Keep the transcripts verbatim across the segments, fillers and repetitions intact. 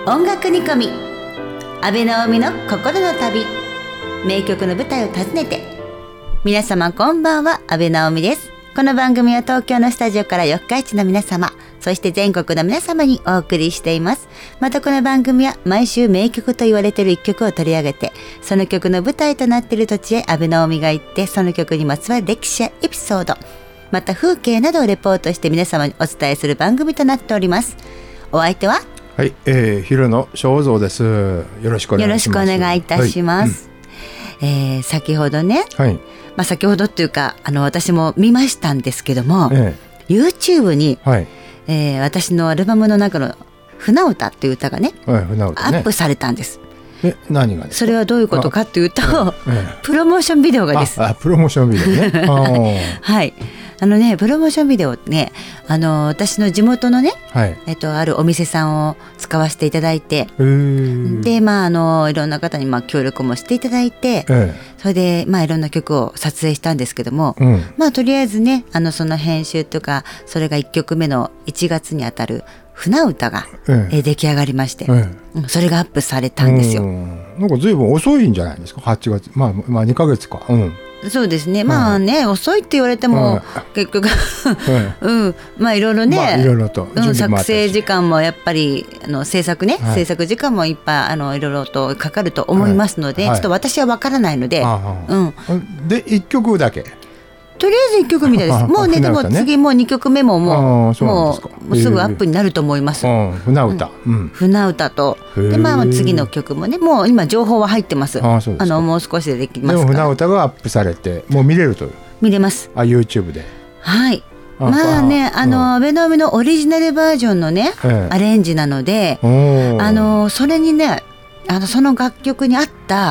音楽煮込み、安倍直美の心の旅、名曲の舞台を訪ねて。皆様こんばんは、安倍直美です。この番組は東京のスタジオから四日市の皆様、そして全国の皆様にお送りしています。またこの番組は毎週名曲と言われている一曲を取り上げて、その曲の舞台となっている土地へ安倍直美が行って、その曲にまつわる歴史やエピソード、また風景などをレポートして皆様にお伝えする番組となっております。お相手ははい、えー、昼の正蔵です。よろしくお願いします。 よろしくお願いいたします、はい、えー、先ほどね、はい、まあ、先ほどっていうかあの私も見ましたんですけども、ええ、YouTube に、はい、えー、私のアルバムの中の船歌っていう歌がね、はい、船歌ね、アップされたんです。 え、何がですか？ それはどういうことかっていうと、ええ、プロモーションビデオがです。 ああ、プロモーションビデオねはい、あのね、プロモーションビデオね、あの私の地元のね、はい、えっと、あるお店さんを使わせていただいて、で、まあ、あのいろんな方にまあ協力もしていただいて、ええ、それで、まあ、いろんな曲を撮影したんですけども、うん、まあ、とりあえずね、あのその編集とか、それがいっきょくめのいちがつにあたる船歌が、ええ、出来上がりまして、ええ、それがアップされたんですよ。 なんかずいぶん遅いんじゃないですか、はちがつ、まあ、まあにかげつか、うん、そうですね、まあね、はい、遅いって言われても、はい、結局、はい、うん、まあいろいろね、まあ、いろいろとうん、作成時間もやっぱりあの制作ね、はい、制作時間もいっぱいあのいろいろとかかると思いますので、はい、ちょっと私は分からないので、はい、うん、でいっきょくだけ。とりあえずいっきょくみたいです。もうね、でも次もうにきょくめももう、もうすぐアップになると思います。船歌、うん、 船歌とで、まあ、次の曲もね、もう今情報は入ってます。ああのもう少しでできますから。でも船歌がアップされてもう見れるという。 見れます。 あ、YouTube で。 はい。あまあね、あの安倍直美のオリジナルバージョンのね、ええ、アレンジなので、あのそれにね、あのその楽曲に合った、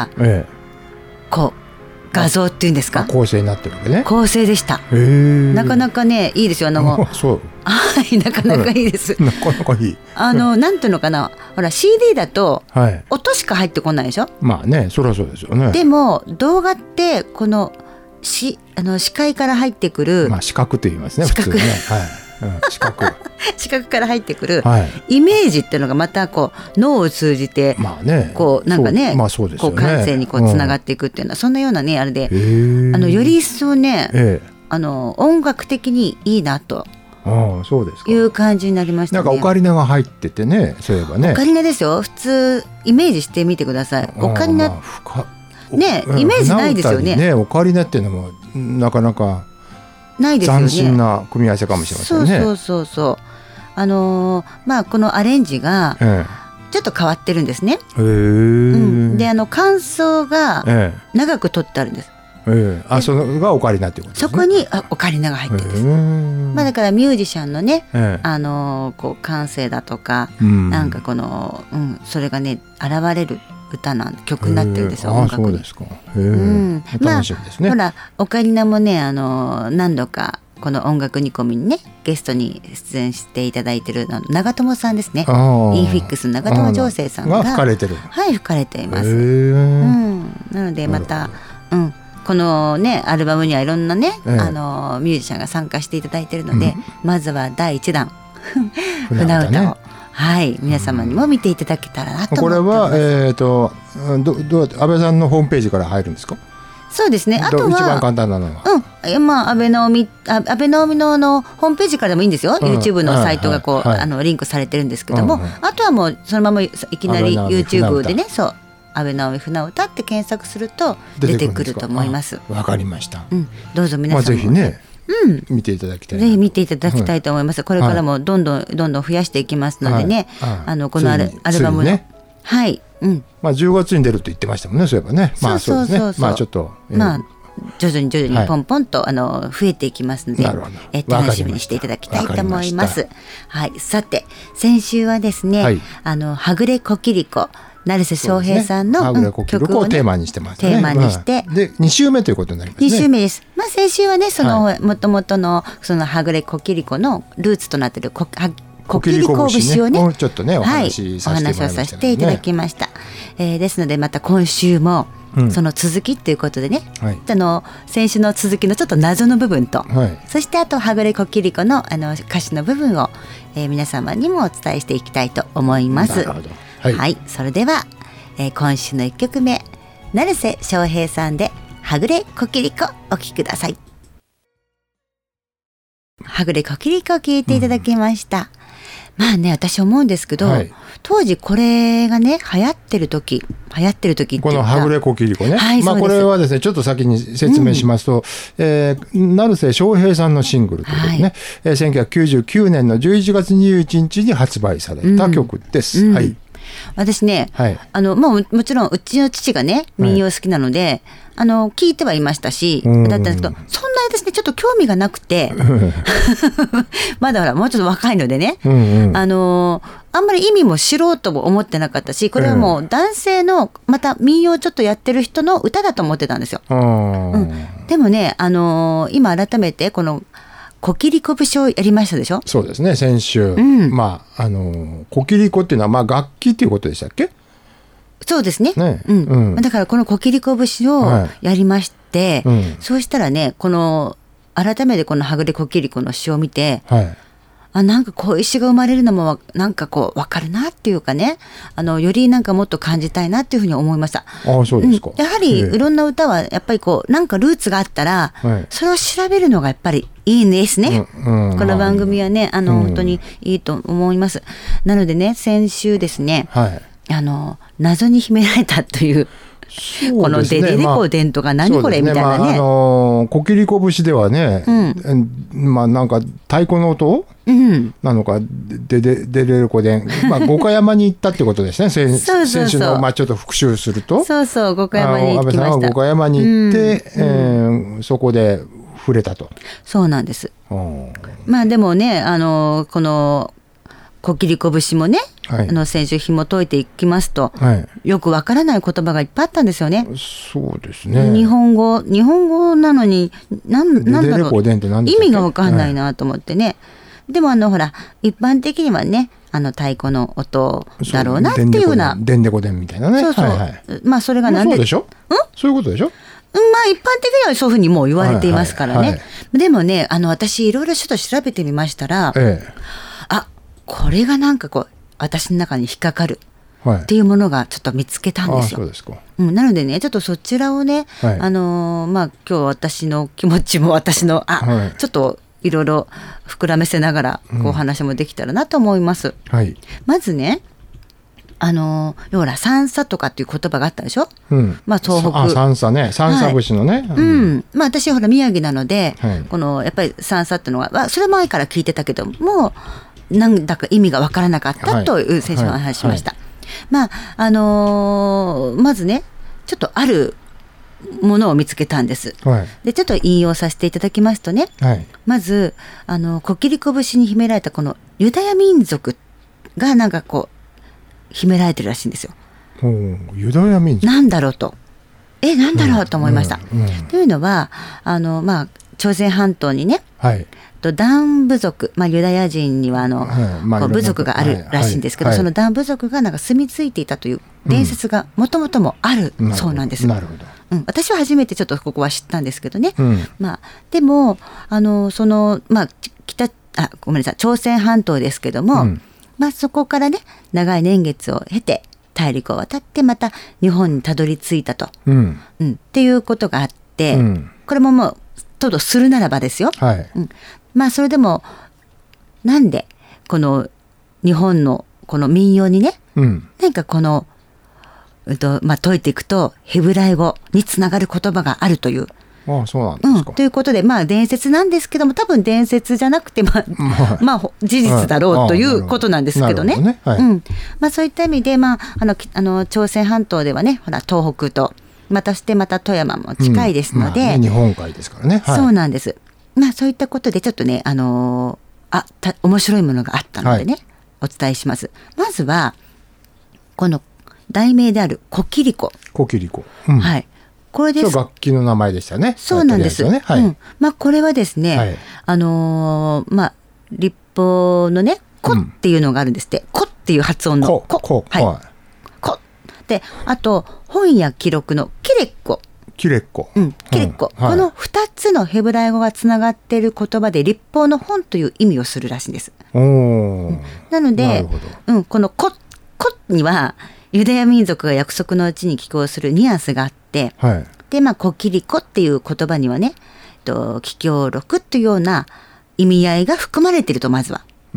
ええ、こう画像っていうんですか、 構成になってるわけね。 構成でした。なかなかね、いいですよ。あのそう、はい、なかなかいいです。 なかなかいい。 あのなんていうのかな、ほら シーディー だと音しか入ってこないでしょ。 まあね、そりゃそうですよね。 でも動画ってこのしあの視界から入ってくる、 まあ視覚と言いますね、普通ね。はい。うん、視覚視覚から入ってくるイメージっていうのがまたこう脳を通じて、まあね、こうなんかね、まあそうですよね、こう感性にこうつながっていくっていうのは、うん、そんなようなねあれで、あのより一層ね、ええ、あの音楽的にいいなと。 ああ、そうですか。 いう感じになりましたね。 なんかオカリナが入っててね、そういえばね。 オカリナですよ。普通イメージしてみてください。オカリナ、まあ、ね、イメージないですよね。 ね、オカリナっていうのもなかなかないですよね。 斬新な組み合わせかもしれませんね。 そうそうそうそう。あのー、まあこのアレンジがちょっと変わってるんですね。へえ、うん、で、あの間奏が長く取ってあるんです。 ええ、あ、そのがオカリナっていうことですね。 そこにあオカリナが入ってるんです。まあだからミュージシャンのね、ええ、あのー、こう感性だとか、うん、なんかこの、うん、それがね現れる歌なん曲になってるんですよ、音楽に。あ、そうですか。へえ、うん、楽しみですね。まあ、ほらオカリナもね、あの何度かこの音楽煮込みにねゲストに出演していただいてる長友さんですね。インフィックスの長友常生さんが吹かれてる。 はい、吹かれています。うん、なのでまた、うん、このねアルバムにはいろんなね、ええ、あのミュージシャンが参加していただいているので、うん、まずはだいいちだん船歌を、ね、はい、皆様にも見ていただけたらなと思っております。 これは、えー、と ど, どうやって安倍さんのホームページから入るんですか？ そうですね。あとは一番簡単なのは、 うん、まあ安倍直美安倍直美のあのホームページからでもいいんですよ。うん、YouTube のサイトがこう、はいはい、あのリンクされてるんですけども、うんうん、あとはもうそのままいきなり YouTube でね、そう安倍直美船歌って検索すると出てくると思います。 わかりました。 うん、どうぞ皆さんも、 まあ、ぜひね、うん、見ていただきたい。 ぜひ見ていただきたいと思います。はい、これからもどんどんどんどん増やしていきますのでね、はいはい、あのこのアル、アルバムの、ね、はい、うん、 まあじゅうがつに出ると言ってましたもんね。そういえばね。まあそうですね。まあちょっと、えー、まあ徐々に徐々にポンポンと、はい、あの増えていきますので、え楽しみにしていただきたいと思います。はい、さて先週はですね、はい、あのはぐれこきりこ成瀬翔平さんの、ね、うん、 曲を、ね、テーマにしてますね。 テーマにして、 まあ、でに週目ということになりますね。 に週目です。まあ先週はね、その、はい、元々のそのはぐれこきりこのルーツとなっているこはこきりこ節をね、 もうちょっとねお話しさせてもらいましたね。はい、お話をさせていただきました。えー、ですのでまた今週もうん、その続きということでね、はい、あの先週の続きのちょっと謎の部分と、はい、そしてあとはぐれこきりこのあの歌詞の部分を、えー、皆様にもお伝えしていきたいと思います。なるほど。 はい、 はい、それでは、えー、今週のいっきょくめ、成瀬翔平さんではぐれこきりこお聴きください。はぐれこきりこ聞いていただきました、うん、まあね、私思うんですけど、はい、当時これがね流行ってる時流行ってる時っていうか、 このはぐれこきりこね、 はい、 まあ、これはですねちょっと先に説明しますと、うんえー、成瀬翔平さんのシングルということでね、はいえー、せんきゅうひゃくきゅうじゅうきゅうねんのじゅういちがつにじゅういちにちに発売された曲です、 うんうん、 はい私ね、はい、あのもうもちろんうちの父がね民謡好きなので、はい、あの聞いてはいましたし、だったんですけど、そんなにですねちょっと興味がなくてまだほらもうちょっと若いのでね、うんうん、あのあんまり意味も知ろうとも思ってなかったし、これはもう男性のまた民謡ちょっとやってる人の歌だと思ってたんですよ、うん、でもね、あのー、今改めてこのこきりこ節をやりましたでしょ。 そうですね、先週、うん、まああのこきりこっていうのはまあ楽器っていうことでしたっけ。 そうですね、 ねうんうん、 だからこのこきりこ節をやりまして、はいうん、そうしたらね、この改めてこのはぐれこきりこの詩を見て、はい、あなんかこういう詩が生まれるのもなんかこう分かるなっていうかね、あのよりなんかもっと感じたいなっていうふうに思いました。 あそうですか、 うん、やはりいろんな歌はやっぱりこうなんかルーツがあったら、はい、それを調べるのがやっぱりいいんですね、うんうん、この番組はねあの、うん、本当にいいと思います。なのでね、先週ですね、はい、あの謎に秘められたというね、 このデデレコ伝とか何これ、まあ、みたいなね、まああのー、こきりこ節ではね、うんまあ、なんか太鼓の音、うん、なのかデデデレコ伝、まあ、五箇山に行ったってことですね先, そうそうそう先週の、まあ、ちょっと復習すると、 そうそう五箇山に行きました。安倍さんは五箇山に行って、うんえー、そこで触れたと。 そうなんです。まあでもね、あのこのこきりこ節もね、はい、あの先週紐解いていきますと、はい、よくわからない言葉がいっぱいあったんですよね。 そうですね。 日本語日本語なのになんなんだろう、意味がわかんないなと思ってね、はい、でもあのほら一般的にはね、あの太鼓の音だろうなっていうような、 でんでこでんみたいなね、 そうそう、はいはい、まあそれがなんで、 まあ、そうでしょ、んそういうことでしょ。 まあ一般的にはそういうふうにもう言われていますからね、はいはいはい、でもね、あの私いろいろちょっと調べてみましたら、ええ、あこれがなんかこう私の中に引っかかるっていうものがちょっと見つけたんですよ。 はい、あそうですか、 うん、なのでね、ちょっとそちらをね、はい、あのー、まあ今日私の気持ちも私のあ、はい、ちょっといろいろ膨らませながらこうお話もできたらなと思います、うんはい、まずね、あのー、要は三叉とかっていう言葉があったでしょ、うんまあ、東北あ三叉ね、三叉節のね、はいうんうんまあ、私はほら宮城なので、はい、このやっぱり三叉っていうのはそれ前から聞いてたけどもなんだか意味が分からなかったという先生の話しました、はいはいはい、まああのー、まずねちょっとあるものを見つけたんです、はい、でちょっと引用させていただきますとね、はい、まずあのこきりこ節に秘められたこのユダヤ民族がなんかこう秘められてるらしいんですよ。 ユダヤ民族なんだろうとえなんだろうと思いました、うんうんうん、というのはあの、まあ、朝鮮半島にね、はいダン部族、まあ、ユダヤ人にはあの、はいまあ、こう部族があるらしいんですけど、はいはい、そのダン部族がなんか住み着いていたという伝説がもともともあるそうなんです。 なるほど、 うん、私は初めてちょっとここは知ったんですけどね、うんまあ、でもあのその、まあ、北あごめんなさい朝鮮半島ですけども、うんまあ、そこからね長い年月を経て大陸を渡ってまた日本にたどり着いたと、うんうん、っていうことがあって、うん、これももうとどするならばですよ、はいうんまあ、それでもなんでこの日本のこの民謡にね、うん、何かこの、うんとまあ、解いていくとヘブライ語につながる言葉があるという。 ああそうなんですか、 うん、ということで、まあ、伝説なんですけども多分伝説じゃなくて、まあまあ、事実だろうということなんですけどね、ねはいうんまあ、そういった意味で、まあ、あのあの朝鮮半島ではねほら東北とまたしてまた富山も近いですので、うんまあね、 日本海ですからね、 はい、そうなんです。まあ、そういったことでちょっとね、あのー、あた面白いものがあったのでね、はい、お伝えします。まずはこの題名であるこきりこ。 こきりこ、うん、 はい。これです。 楽器の名前でしたね。 そうなんです。ねはいうんまあ、これはですね、はい、あのー、まあ立法のねこっていうのがあるんですって、うん、こっていう発音のこ、こ、はい、はい、こであと本や記録のキレッコ。 キレッコ、 うん、キレッコ、うんはい、このふたつのヘブライ語がつながっている言葉で立法の本という意味をするらしいんです。 お、うん、 なのでなうん、このこコにはユダヤ民族が約束のうちに寄港するニュアンスがあって、はい、でまあコキリコっていう言葉にはね、と帰郷録っていうような意味合いが含まれていると、まずは、うん、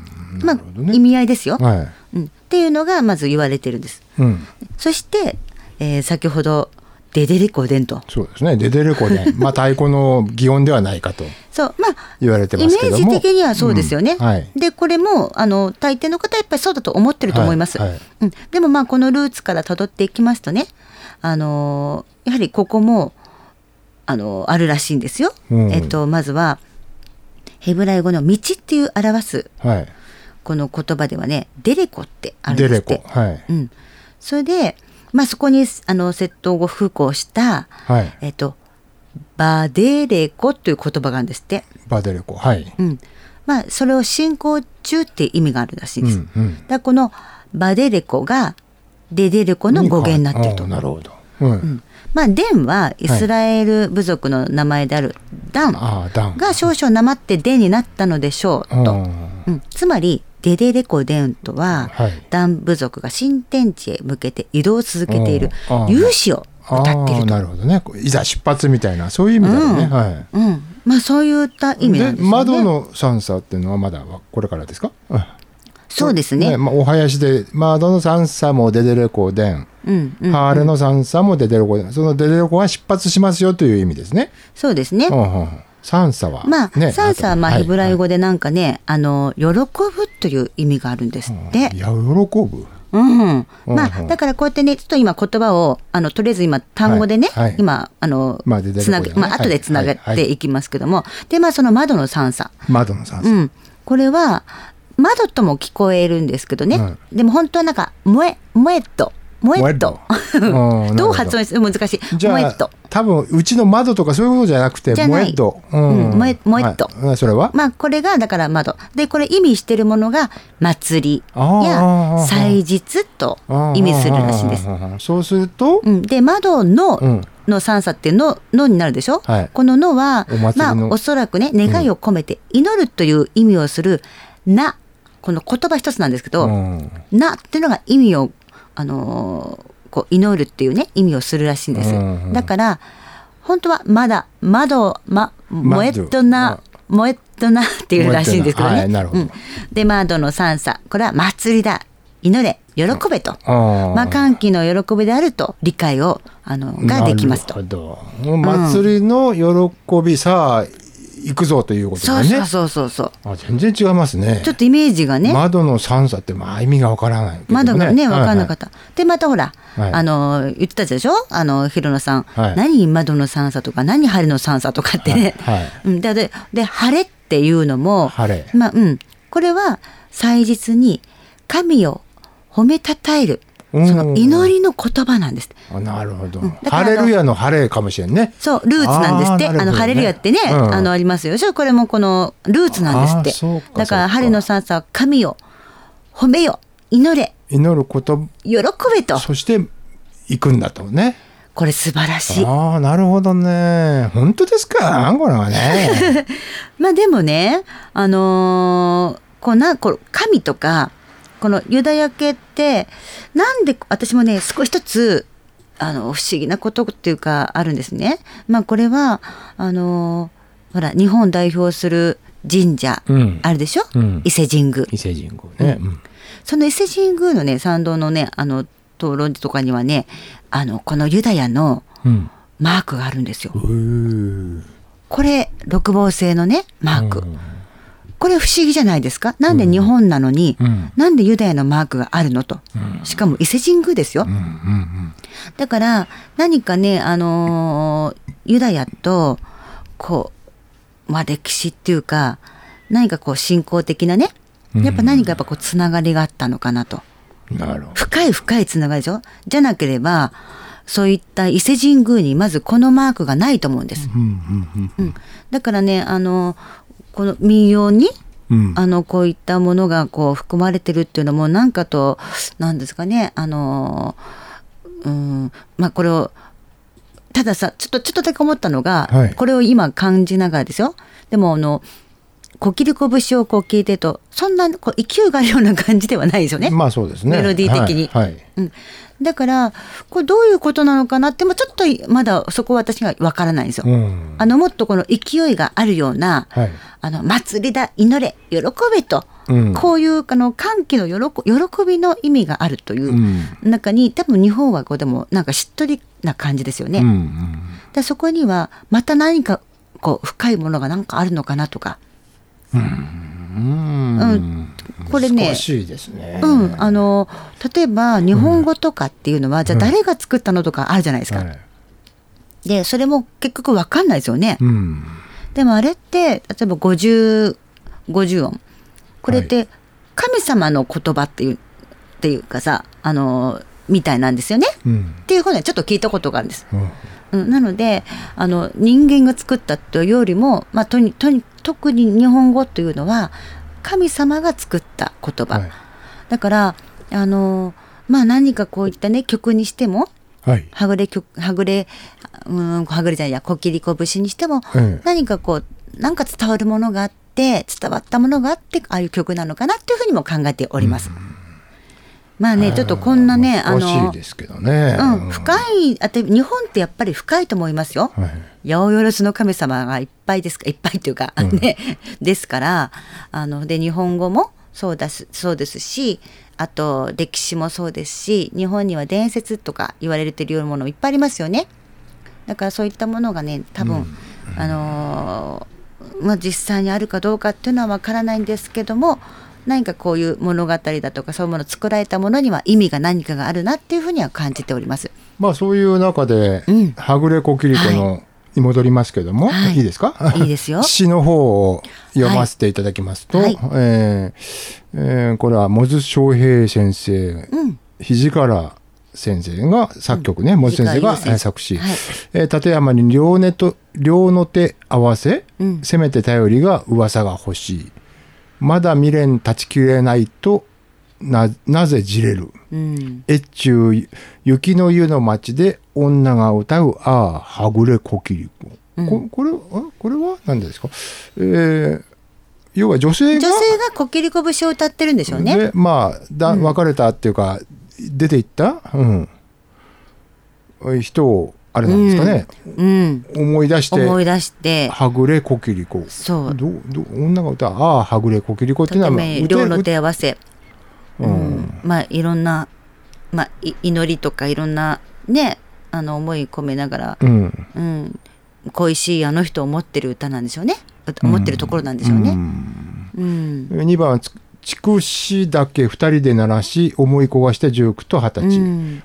まあ、ね、意味合いですよ、はい、うん、っていうのがまず言われてるんです、うん、そして、えー、先ほどデデレコデンと、 そうですね、デデレコデンまあ太鼓の擬音ではないかとそうまあ言われてますけども、 イメージ的にはそうですよね、うん、はい、でこれもあの大抵の方はやっぱりそうだと思ってると思います、はいはい、うん、でもまあこのルーツから辿っていきますとね、あのー、やはりここもあのー、あるらしいんですよ、うん、えっとまずはヘブライ語の道っていう表す、はい、この言葉ではねデレコってあるんですって、デレコ、はい、うん、それでまあ、そこにあの窃盗後復興した、はい、えっと、バデレコという言葉があるんですって。 バデレコ、はい、 うん、まあ、それを進行中っていう意味があるらしいんです、うんうん、だからこのバデレコがデデレコの語源になっていると。 なるほど、うんうん、 まあ、デンはイスラエル部族の名前であるダンが少々なまってデンになったのでしょうと、うん、つまりデデレコデンとは、はい、ダン部族が新天地へ向けて移動を続けている勇士を歌っていると。 なるほどね、いざ出発みたいなそういう意味だよね、うん、はい、うん、 まあ、そういった意味なんですね。で窓の三叉っていうのはまだこれからですか？ そうですね、 ね、まあ、お囃子で窓の三叉もデデレコデン、うんうんうん、ハーレの三叉もデデレコデン、そのデデレコが出発しますよという意味ですね。 そうですね、うんうん、 三叉は、 まあ、ね、三叉はまあヘブライ語でなんかね、はいはい、あの喜ぶという意味があるんですって、 うん、いや喜ぶ、 うんうん、まあ、だからこうやってねちょっと今言葉をあのとりあえず今単語でね、はいはい、今あの、まあつなげ、まあ後でつなげていきますけども、はいはいはい、でまあその窓の三叉、 窓の三叉、 うん、これは窓とも聞こえるんですけどね、うん、でも本当はなんかモエモエットモエットどう発音して難しい。 じゃあモエット多分うちの窓とかそういうことじゃなくてモエット、うん、 モエモエット、 はい、それはまあこれがだから窓で、これ意味してるものが祭りや祭日と意味するらしいんです。 そうすると、 うん、で窓の、うん、の三叉っていうののになるでしょ、はい、こののはおまあおそらくね願いを込めて祈るという意味をするな、この言葉一つなんですけど、うん、なっていうのが意味をあのー、こう祈るっていうね意味をするらしいんです、うんうん、だから本当はまだ窓まもえっとなもえっとなっていうらしいんですけどね、はい、なるほど、うん、で窓の三叉、これは祭りだ、祈れ、喜べと、まあ歓喜の喜びであると理解をあのができますと。 なるほど、祭りの喜び、さあ行くぞということだね。 そうそうそうそう、 あ、全然違いますね。 ちょっとイメージがね、 窓の三叉ってまあ意味がわからないけど、ね、 窓がね分からなかった、はいはい、でまたほら、はい、あの言ってたでしょ、あの広野さん、はい、何窓の三叉とか何晴れの三叉とかってね、はいはい、うん、で, で, で晴れっていうのも晴れ、まあうん、これは祭日に神を褒めたたえるその祈りの言葉なんです。 あ、なるほど、うん、ハレルヤのハレかもしれんね。 そうルーツなんですって。 あ, あのハレルヤってね、うん、あのありますよ。これもこのルーツなんですって。だからハレの三叉は神を褒めよ、祈れ、 祈ること喜べと、 そして行くんだとね。 これ素晴らしい。 ああ、なるほどね。本当ですか、これはねまあでもね、あのー、こうなこう神とかこのユダヤ系ってなんで、私もね少し一つあの不思議なことっていうかあるんですね。まあこれはあのほら日本代表する神社あるでしょ、うん、伊勢神宮。 伊勢神宮ね、うん、 その伊勢神宮のね参道のねあの討論とかにはね、あのこのユダヤのマークがあるんですよ、うん、これ六芒星のねマーク、うん、これ不思議じゃないですか。なんで日本なのに、うん、なんでユダヤのマークがあるのと、うん、しかも伊勢神宮ですよ、うんうんうん、だから何かね、あのー、ユダヤとこう、まあ、歴史っていうか何かこう信仰的なね、やっぱ何かやっぱこうつながりがあったのかなと、うん、なるほど、深い深いつながりでしょ。じゃなければそういった伊勢神宮にまずこのマークがないと思うんです、うんうんうんうん、だからね、あのこの民謡に、うん、あのこういったものがこう含まれてるっていうのもなんかとなんですかね、あの、うん、まあこれをたださちょっとちょっとだけ思ったのが、はい、これを今感じながらですよ。でもあのコキリコ節をこう聞いてるとそんなこう勢いがあるような感じではないですよね。 まあそうですね。 メロディー的に。 はいはい、 うん、だからこれどういうことなのかなってもちょっとまだそこは私がわからないんですよ。うん、あのもっとこの勢いがあるような、はい、あの祭りだ祈れ喜べと、うん、こういうあの歓喜の喜喜びの意味があるという中に、多分日本はこうでもなんかしっとりな感じですよね。うんうん、だそこにはまた何かこう深いものが何かあるのかなとか。うんうんうん、これね、 難しいですね。 うん、あの例えば日本語とかっていうのは、うん、じゃあ誰が作ったのとかあるじゃないですか。うんはい、でそれも結局分かんないですよね。うん、でもあれって例えばごじゅう、ごじゅう音これって神様の言葉っていう、っていうかさあのみたいなんですよね。うん、っていうふうにちょっと聞いたことがあるんです。うんうん、なのであの人間が作ったというよりも、まあ、とにとに特に日本語というのは神様が作った言葉、はい、だからあの、まあ、何かこういったね曲にしても、はい、はぐれ曲はぐれうんはぐれじゃないやコキリコ節にしても、うん、何かこうなんか伝わるものがあって伝わったものがあってああいう曲なのかなっていうふうにも考えております。うん、まあねちょっとこんなねあの難しいですけどね、 うん、深いあて日本ってやっぱり深いと思いますよ。はい、八百万の神様がいっぱいですかいっぱいというか、うん、ねですからあので日本語もそうだすそうですしあと歴史もそうですし日本には伝説とか言われてるようなものもいっぱいありますよね。だからそういったものがね多分、うん、あのーまあ、実際にあるかどうかっていうのはわからないんですけども何かこういう物語だとかそういうもの作られたものには意味が何かがあるなっていうふうには感じております。 まあそういう中で、うん、はぐれこきりこの、はい、に戻りますけども、はい、いいですか？ いいですよ。 詩の方を読ませていただきますと、はいはいえーえー、これはモズ翔平先生、うん、土方先生が作曲ね、うん、モズ先生が作詞、はいえー、立山に両根と両の手合わせ、うん、せめて頼りが噂が欲しいまだ未練断ち切れないと な, なぜじれる、うん、越中雪の湯の町で女が歌うああはぐれこきりこ、うん、こ, これこれは何ですか、えー、要は女性が女性がこきりこ節を歌ってるんでしょうね。 でまあだ別れたっていうか、うん、出ていった、うん、人をあれなんですかね、うんうん、思い出して思い出してはぐれこきりこそうどど女が歌うああはぐれこきりこっていうのは、まあ、 両の手合わせ、うんうん、まあいろんな、まあ、祈りとかいろんなねあの思い込めながら、うんうん、恋しいあの人を思ってる歌なんでしょうね思ってるところなんでしょうね、うんうん、にばん筑紫岳ふたりで鳴らし思い焦がしてじゅうくとはたち、うん、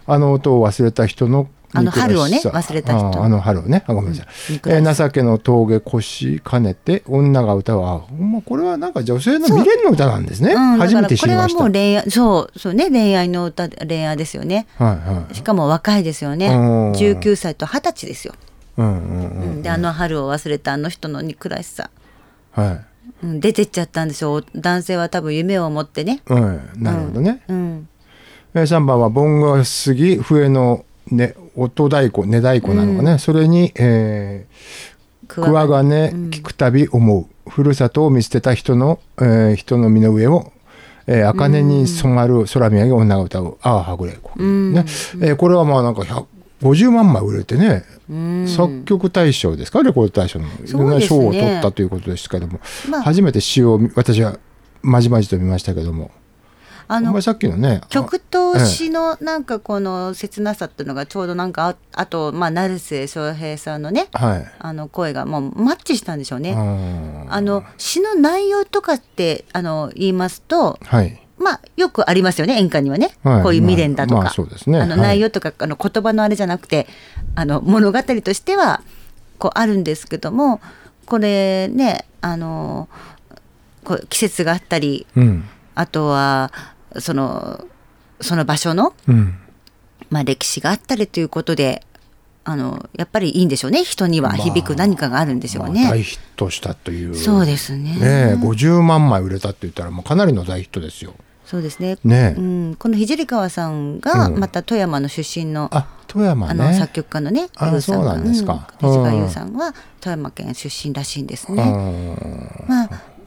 あの音を忘れた人のあの春をね忘れた人あ, あの春をねあごめんなさい、うんえー、情けの峠腰兼ねて女が歌うあもうこれはなんか女性の未練の歌なんですね、うん、初めて知りました。 これはもう恋愛そうそうね恋愛の歌恋愛ですよね、はいはい、しかも若いですよねじゅうきゅうさいとはたちですよ、うんうんうんうん、であの春を忘れたあの人の憎らしさ、はいうん、出てっちゃったんですよ男性は多分夢を持ってね、 うん、なるほどね、うんうん、さんばんは盆が過ぎ笛のね、音太鼓、根太鼓なのかね、うん、それに、えー、桑金聞くたび思う、うん、ふるさとを見捨てた人の、えー、人の身の上を、えー、茜に染まる空見上げ女が歌う、ああはぐれ、うんねえー、これはまあなんかひゃくごじゅうまんまい売れてね、うん、作曲大賞ですかレコード大賞のいろんな賞を取ったということですけども、まあ、初めて詩を私はまじまじと見ましたけどもあのさっきのね曲と詩のなんかこの切なさっていうのがちょうどなんか あ, あとまあ成瀬翔平さんのね、はい、あの声がもうマッチしたんでしょうね。あの詩の内容とかってあの言いますと、はい、まあよくありますよね演歌にはね、はい、こういう未練だとか、まあまあそうですね、あの内容とか、はい、あの言葉のあれじゃなくてあの物語としてはこうあるんですけどもこれねあのこう季節があったり、うん、あとはそのその場所の、うんまあ、歴史があったりということであのやっぱりいいんでしょうね人には響く何かがあるんでしょうね、まあ、 大ヒットしたというそうです ね, ねごじゅうまんまい売れたって言ったらもうかなりの大ヒットですよ。 そうです ね, ね、うん、この聖川さんがまた富山の出身の、うん、あ富山、ね、あの作曲家のねあそうなんですか、 うん、聖川優さんは富山県出身らしいんですね。まあ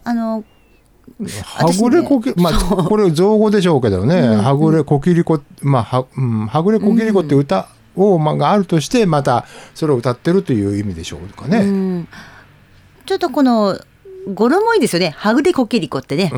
あのはぐれこき、ね、まあこれ造語でしょうけどね、うんうん、はぐれこきりこ、まあ は,、うん、はぐれこきりこって歌を、まあ、があるとしてまたそれを歌ってるという意味でしょうかね、うん、 ちょっとこの語呂もいいですよね。はぐれこきりこってね、うん、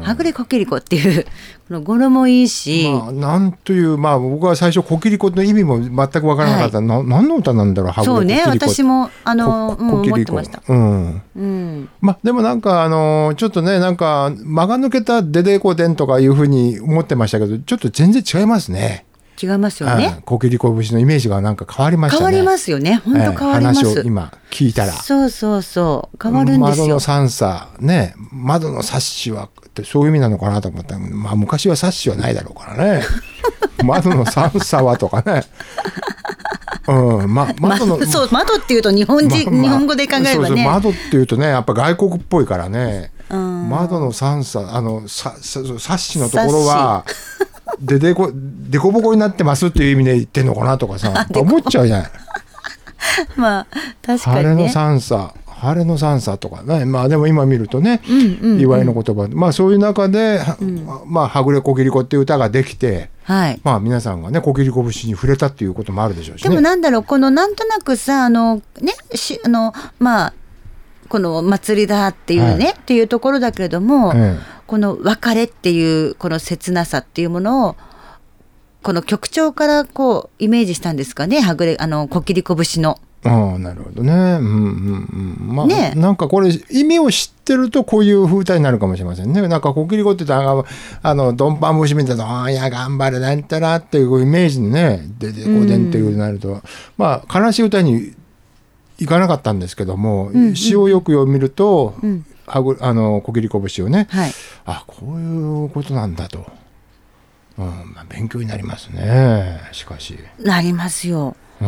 はぐれこきりこっていうこの語呂もいいし、 まあ、なんという、まあ僕は最初こきりこの意味も全く分からなかった、はい、な何の歌なんだろう、はぐれこきりこ。 そうね、私もあのこ、こきりこ、うん、思ってました、うんうん、まあでもなんかあのちょっとね、なんか間が抜けたデデコデンとかいうふうに思ってましたけど、ちょっと全然違いますね。 違いますよね。 こきりこ節のイメージがなんか変わりましたね。 変わりますよね。本当変わります。 えー、話を今聞いたら。 そうそうそう変わるんですよ。 窓の三叉ね、窓の冊子はってそういう意味なのかなと思ったら、まあ昔は冊子はないだろうからね。窓の三叉はとかね。うん、ま窓の、 ま、そう窓っていうと日本人、まま、日本語で考えればね。そうそう窓っていうとね、やっぱ外国っぽいからね。うん、窓の三叉、あのさ冊子のところは。ででこでこぼこになってますっていう意味で言ってんのかなとかさ思っちゃうじゃない。 まあ確かにね。 晴れの三叉、晴れの三叉とかね。まあでも今見るとね、うんうんうん、祝いの言葉、まあそういう中で、うん、まあはぐれこきりこっていう歌ができて、はい、まあ皆さんがねこきりこ節に触れたっていうこともあるでしょうしね。 でもなんだろう、このなんとなくさ、あのねしあのまあこの祭りだっていうね、はい、っていうところだけれども、ええ、この別れっていうこの切なさっていうものをこの曲調からこうイメージしたんですかね、はぐれあのこきりこ節の。 ああなるほどね、うんうんうん、まあ、ね、なんかこれ意味を知ってるとこういう風歌になるかもしれませんね。なんかこきりこって言ったらあのドンパン節みたいな、あいや頑張れなんたらっていうイメージにねででこでんっていうなると、うん、まあ悲しい歌にいかなかったんですけども、うんうん、詩をよく読みると、うん、はぐあのこきりこ節をね、はい、あこういうことなんだと、うんまあ、勉強になりますね。しかしなりますよ、 うん、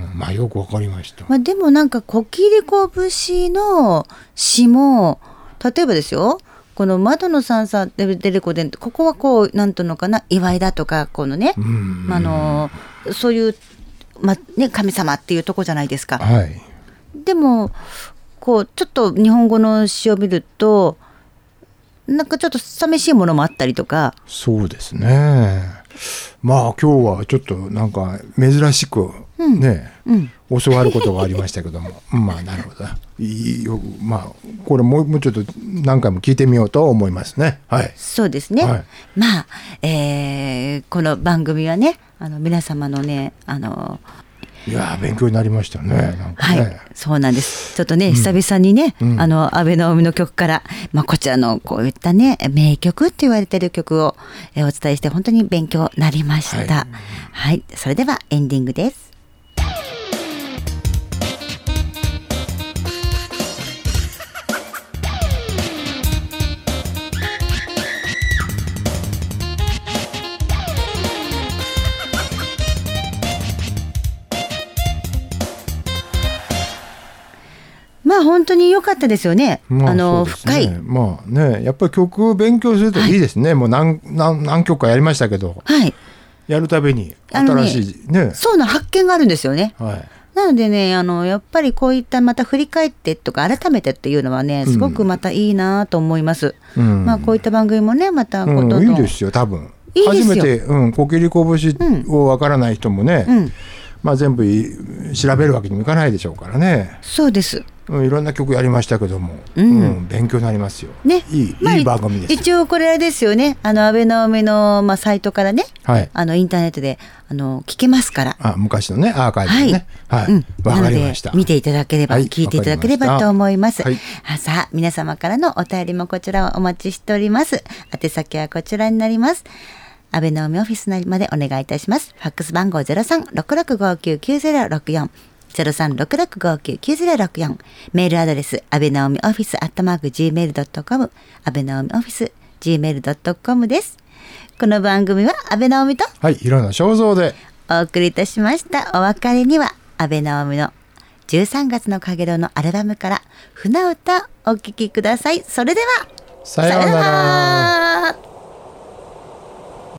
まあよくわかりました、 まあ、でもなんかこきりこ節の詩も例えばですよ、この窓の三叉でデレコデン、ここはこうなんとのかな、祝いだとかこのね、うんうん、あのそういう、まね、神様っていうとこじゃないですか、はい、でもこうちょっと日本語の詩を見るとなんかちょっと寂しいものもあったりとか。 そうですね。まあ今日はちょっとなんか珍しくね、うんうん、教わることがありましたけどもまあなるほどいいよ、まあこれもう、もうちょっと何回も聞いてみようと思いますね。はい、 そうですね、はい、まあ、えー、この番組はねあの皆様のねあのいや勉強になりました ね, なんかね、 はい、そうなんです。ちょっとね、うん、久々にね、うん、あの安倍直美の曲から、まあ、こちらのこういったね名曲って言われている曲をえお伝えして本当に勉強になりました。はい、はい、それではエンディングです。まあ本当に良かったですよね。まあ、あの、ね、深い。 まあね、やっぱり曲を勉強するといいですね。はい、もう 何, 何, 何曲かやりましたけど、はい、やるたびに新しい ね, ねそうな発見があるんですよね。はい、なのでね、あのやっぱりこういったまた振り返ってとか改めてっていうのはね、すごくまたいいなと思います。うん、まあこういった番組もね、またこうどんどん、うん、いいですよ多分。いいですよ。初めて、うん、こきりこ節をわからない人もね、うん、まあ全部調べるわけにもいかないでしょうからね。 そうです。 うん、いろんな曲やりましたけども、うんうん、勉強になりますよ。ね、いい、まあ、いい番組です。 一応これですよね。あの安倍直美の、まあ、サイトからね、はい、あのインターネットであの聞けますから。 あ、昔のねアーカイブね。はい。はい、うん、わかりました。 見ていただければ、はい、聞いていただければと思います。はい、さあ皆様からのお便りもこちらをお待ちしております。宛先はこちらになります。安倍直美オフィスまでお願いいたします。ファックス番号ゼロさん ろくろくごきゅう きゅうゼロろくよん。ゼロさん ろくろくごきゅう きゅうゼロろくよん、メールアドレス安倍直美オフィスアットマーク ジーメールドットコム、 安倍直美オフィス ジーメールドットコム です。この番組は安倍直美と、 はい、広野正蔵でお送りいたしました。お別れには安倍直美のじゅうさんがつのかげろうのアルバムから船歌お聴きください。それではさようなら。